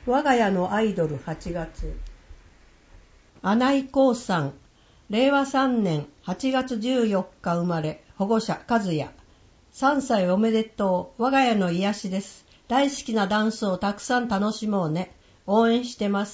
我が家のアイドル8月。穴井光さん、令和3年8月14日生まれ、保護者和也。3歳おめでとう、我が家の癒しです。大好きなダンスをたくさん楽しもうね。応援してます。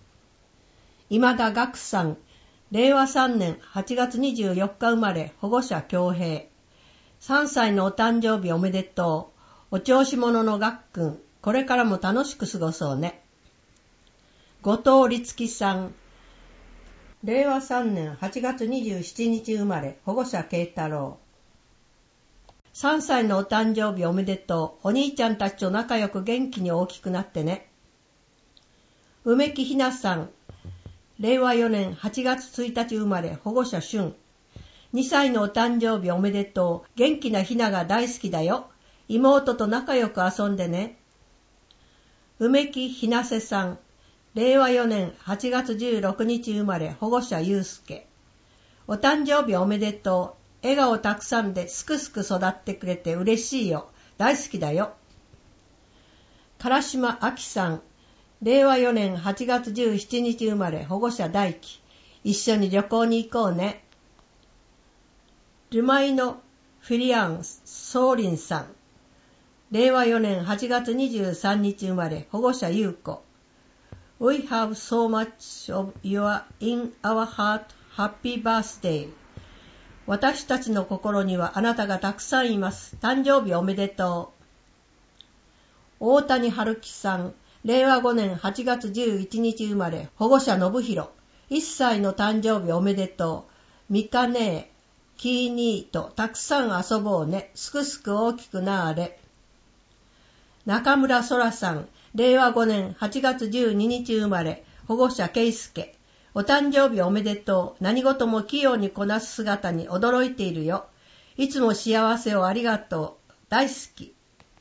今田岳さん、令和3年8月24日生まれ、保護者恭平。3歳のお誕生日おめでとう。お調子者の岳くん、これからも楽しく過ごそうね。後藤律樹さん、令和3年8月27日生まれ、保護者慶太郎。3歳のお誕生日おめでとう。お兄ちゃんたちと仲良く元気に大きくなってね。梅木ひなさん、令和4年8月1日生まれ、保護者俊。2歳のお誕生日おめでとう。元気なひなが大好きだよ。妹と仲良く遊んでね。梅木ひなせさん、令和4年8月16日生まれ、保護者ゆうすけ。お誕生日おめでとう。笑顔たくさんですくすく育ってくれて嬉しいよ。大好きだよ。唐島あきさん、令和4年8月17日生まれ、保護者大輝。一緒に旅行に行こうね。ルマイノ・フィリアン・ソーリンさん、令和4年8月23日生まれ、保護者ゆうこ。We have so much of you in our heart. Happy birthday. 私たちの心にはあなたがたくさんいます。誕生日おめでとう。大谷春樹さん、令和5年8月11日生まれ、保護者信弘。1歳の誕生日おめでとう。ミカ姉、キーニーとたくさん遊ぼうね。すくすく大きくなーれ。中村そらさん、令和5年8月12日生まれ、保護者圭介。お誕生日おめでとう。何事も器用にこなす姿に驚いているよ。いつも幸せをありがとう。大好き。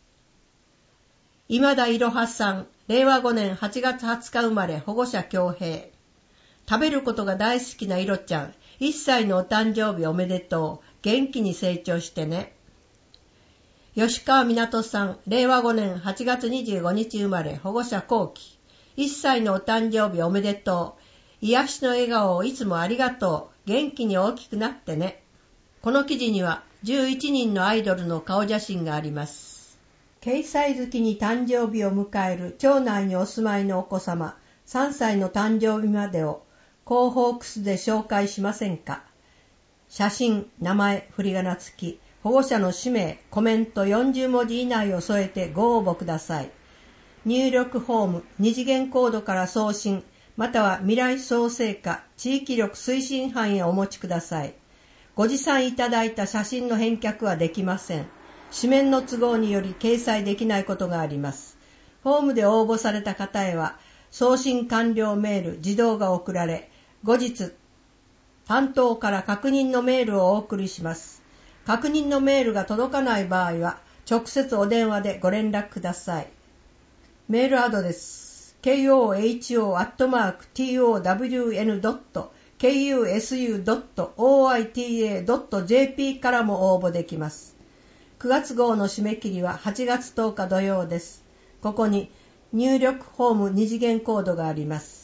今田いろはさん、令和5年8月20日生まれ、保護者恭平。食べることが大好きないろちゃん。1歳のお誕生日おめでとう。元気に成長してね。吉川湊さん、令和5年8月25日生まれ、保護者後期。1歳のお誕生日おめでとう。癒しの笑顔をいつもありがとう。元気に大きくなってね。この記事には11人のアイドルの顔写真があります。掲載月に誕生日を迎える町内にお住まいのお子様、3歳の誕生日までを広報クスで紹介しませんか。写真、名前、振り仮名付き。保護者の氏名、コメント40文字以内を添えてご応募ください。入力フォーム、2次元コードから送信、または未来創生課地域力推進班へお持ちください。ご持参いただいた写真の返却はできません。紙面の都合により掲載できないことがあります。フォームで応募された方へは、送信完了メール自動が送られ、後日、担当から確認のメールをお送りします。確認のメールが届かない場合は、直接お電話でご連絡ください。メールアドレス、koho@town.kusu.oita.jp からも応募できます。9月号の締め切りは8月10日土曜です。ここに入力フォーム2次元コードがあります。